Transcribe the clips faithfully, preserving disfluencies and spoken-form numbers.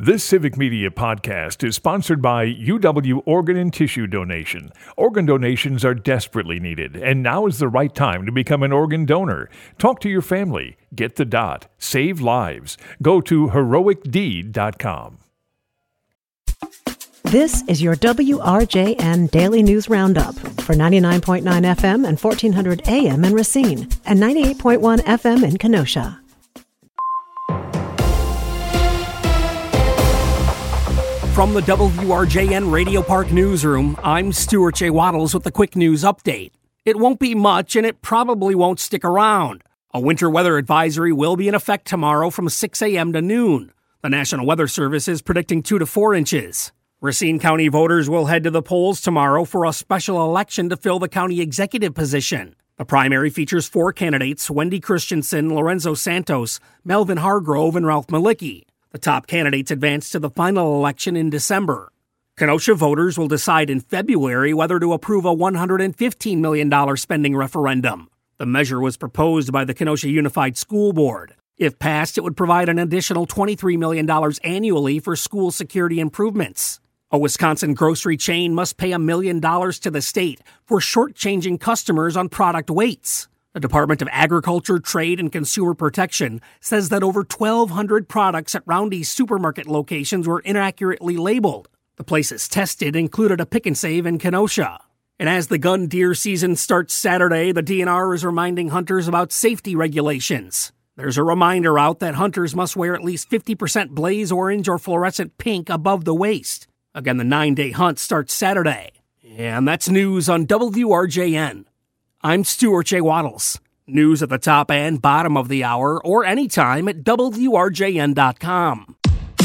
This Civic Media podcast is sponsored by U W Organ and Tissue Donation. Organ donations are desperately needed, and now is the right time to become an organ donor. Talk to your family. Get the dot. Save lives. Go to heroic deed dot com. This is your W R J N Daily News Roundup for ninety-nine point nine F M and fourteen hundred A M in Racine and ninety-eight point one F M in Kenosha. From the W R J N Radio Park Newsroom, I'm Stuart J. Waddles with the quick news update. It won't be much, and it probably won't stick around. A winter weather advisory will be in effect tomorrow from six a.m. to noon. The National Weather Service is predicting two to four inches. Racine County voters will head to the polls tomorrow for a special election to fill the county executive position. The primary features four candidates: Wendy Christensen, Lorenzo Santos, Melvin Hargrove, and Ralph Malicki. The top candidates advance to the final election in December. Kenosha voters will decide in February whether to approve a one hundred fifteen million dollars spending referendum. The measure was proposed by the Kenosha Unified School Board. If passed, it would provide an additional twenty-three million dollars annually for school security improvements. A Wisconsin grocery chain must pay a million dollars to the state for shortchanging customers on product weights. The Department of Agriculture, Trade, and Consumer Protection says that over twelve hundred products at Roundy's supermarket locations were inaccurately labeled. The places tested included a Pick and Save in Kenosha. And as the gun deer season starts Saturday, the D N R is reminding hunters about safety regulations. There's a reminder out that hunters must wear at least fifty percent blaze orange or fluorescent pink above the waist. Again, the nine-day hunt starts Saturday. And that's news on W R J N. I'm Stuart J. Waddles. News at the top and bottom of the hour or anytime at W R J N dot com.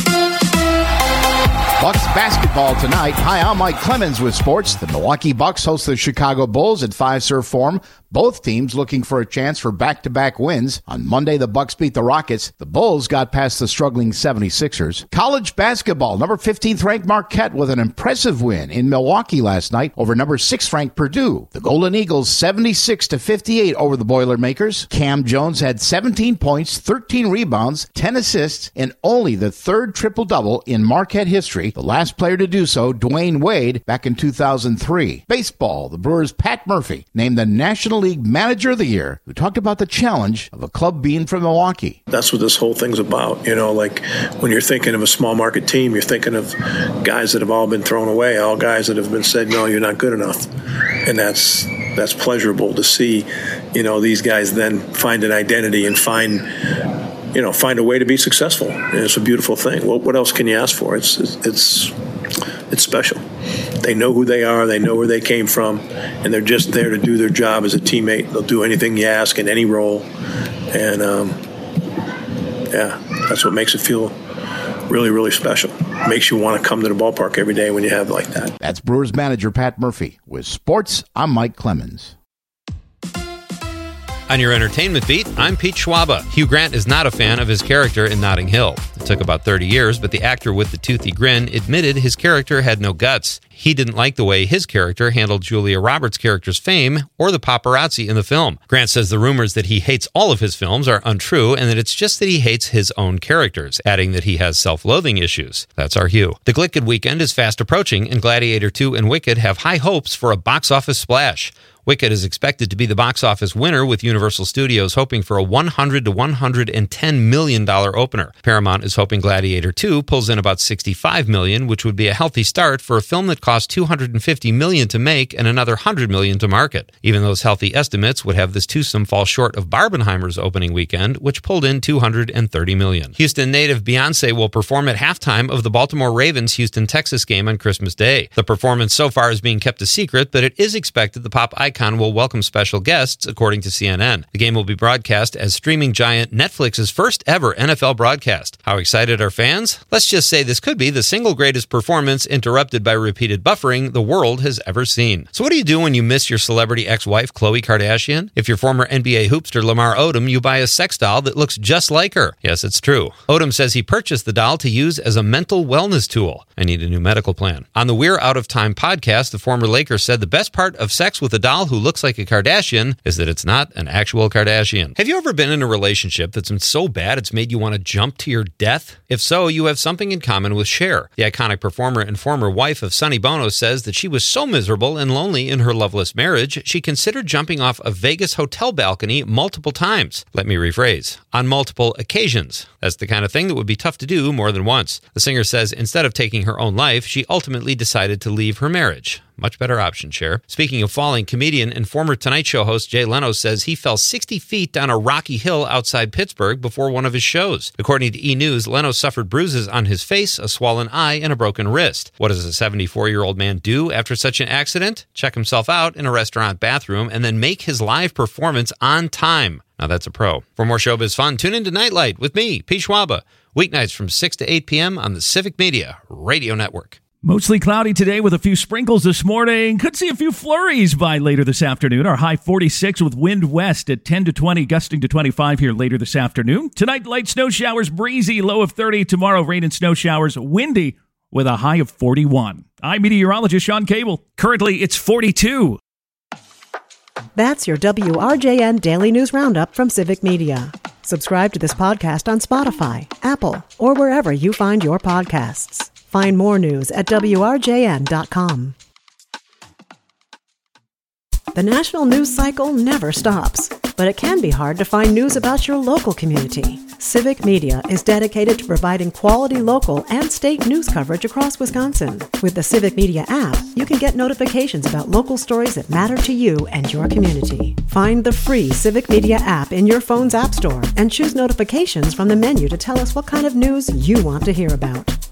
Bucks basketball tonight. Hi, I'm Mike Clemens with sports. The Milwaukee Bucks host the Chicago Bulls at Fiserv Forum. Both teams looking for a chance for back-to-back wins. On Monday, the Bucks beat the Rockets. The Bulls got past the struggling seventy-sixers. College basketball, number fifteenth ranked Marquette with an impressive win in Milwaukee last night over number sixth ranked Purdue. The Golden Eagles seventy-six to fifty-eight over the Boilermakers. Cam Jones had seventeen points, thirteen rebounds, ten assists, and only the third triple-double in Marquette history. The last player to do so, Dwayne Wade, back in two thousand three. Baseball, the Brewers' Pat Murphy named the National League Manager of the Year, who talked about the challenge of a club being from Milwaukee. That's what this whole thing's about. You know, like when you're thinking of a small market team, you're thinking of guys that have all been thrown away, all guys that have been said, no, you're not good enough. And that's that's pleasurable to see, you know, these guys then find an identity and find, you know, find a way to be successful. And it's a beautiful thing. What, what else can you ask for? It's, it's, it's special. They know who they are, they know where they came from, and they're just there to do their job as a teammate. They'll do anything you ask in any role. And, um, yeah, that's what makes it feel really, really special. Makes you want to come to the ballpark every day when you have like that. That's Brewers manager Pat Murphy. With sports, I'm Mike Clemens. On your entertainment beat, I'm Pete Schwaba. Hugh Grant is not a fan of his character in Notting Hill. It took about thirty years, but the actor with the toothy grin admitted his character had no guts. He didn't like the way his character handled Julia Roberts' character's fame or the paparazzi in the film. Grant says the rumors that he hates all of his films are untrue and that it's just that he hates his own characters, adding that he has self-loathing issues. That's our Hugh. The Glicked weekend is fast approaching, and Gladiator two and Wicked have high hopes for a box office splash. Wicked is expected to be the box office winner, with Universal Studios hoping for a one hundred to one hundred ten million dollars opener. Paramount is hoping Gladiator two pulls in about sixty-five million dollars, which would be a healthy start for a film that cost two hundred fifty million dollars to make and another one hundred million dollars to market. Even those healthy estimates would have this twosome fall short of Barbenheimer's opening weekend, which pulled in two hundred thirty million dollars. Houston native Beyonce will perform at halftime of the Baltimore Ravens Houston Texas game on Christmas Day. The performance so far is being kept a secret, but it is expected the pop icon will welcome special guests, according to C N N. The game will be broadcast as streaming giant Netflix's first ever N F L broadcast. How excited are fans? Let's just say this could be the single greatest performance, interrupted by repeated buffering, the world has ever seen. So what do you do when you miss your celebrity ex-wife, Khloe Kardashian? If you're former N B A hoopster Lamar Odom, you buy a sex doll that looks just like her. Yes, it's true. Odom says he purchased the doll to use as a mental wellness tool. I need a new medical plan. On the We're Out of Time podcast, the former Laker said the best part of sex with a doll who looks like a Kardashian is that it's not an actual Kardashian. Have you ever been in a relationship that's been so bad it's made you want to jump to your death? death? If so, you have something in common with Cher. The iconic performer and former wife of Sonny Bono says that she was so miserable and lonely in her loveless marriage, she considered jumping off a Vegas hotel balcony multiple times. Let me rephrase, on multiple occasions. That's the kind of thing that would be tough to do more than once. The singer says instead of taking her own life, she ultimately decided to leave her marriage. Much better option, Cher. Speaking of falling, comedian and former Tonight Show host Jay Leno says he fell sixty feet down a rocky hill outside Pittsburgh before one of his shows. According to E! News, Leno suffered bruises on his face, a swollen eye, and a broken wrist. What does a seventy-four-year-old man do after such an accident? Check himself out in a restaurant bathroom and then make his live performance on time. Now that's a pro. For more showbiz fun, tune into Nightlight with me, Pete Schwaba, weeknights from six to eight p.m. on the Civic Media Radio Network. Mostly cloudy today with a few sprinkles this morning. Could see a few flurries by later this afternoon. Our high forty-six with wind west at ten to twenty, gusting to twenty-five here later this afternoon. Tonight, light snow showers, breezy, low of thirty. Tomorrow, rain and snow showers, windy with a high of forty-one. I'm meteorologist Sean Cable. Currently, it's forty-two. That's your W R J N Daily News Roundup from Civic Media. Subscribe to this podcast on Spotify, Apple, or wherever you find your podcasts. Find more news at W R J N dot com. The national news cycle never stops, but it can be hard to find news about your local community. Civic Media is dedicated to providing quality local and state news coverage across Wisconsin. With the Civic Media app, you can get notifications about local stories that matter to you and your community. Find the free Civic Media app in your phone's app store and choose notifications from the menu to tell us what kind of news you want to hear about.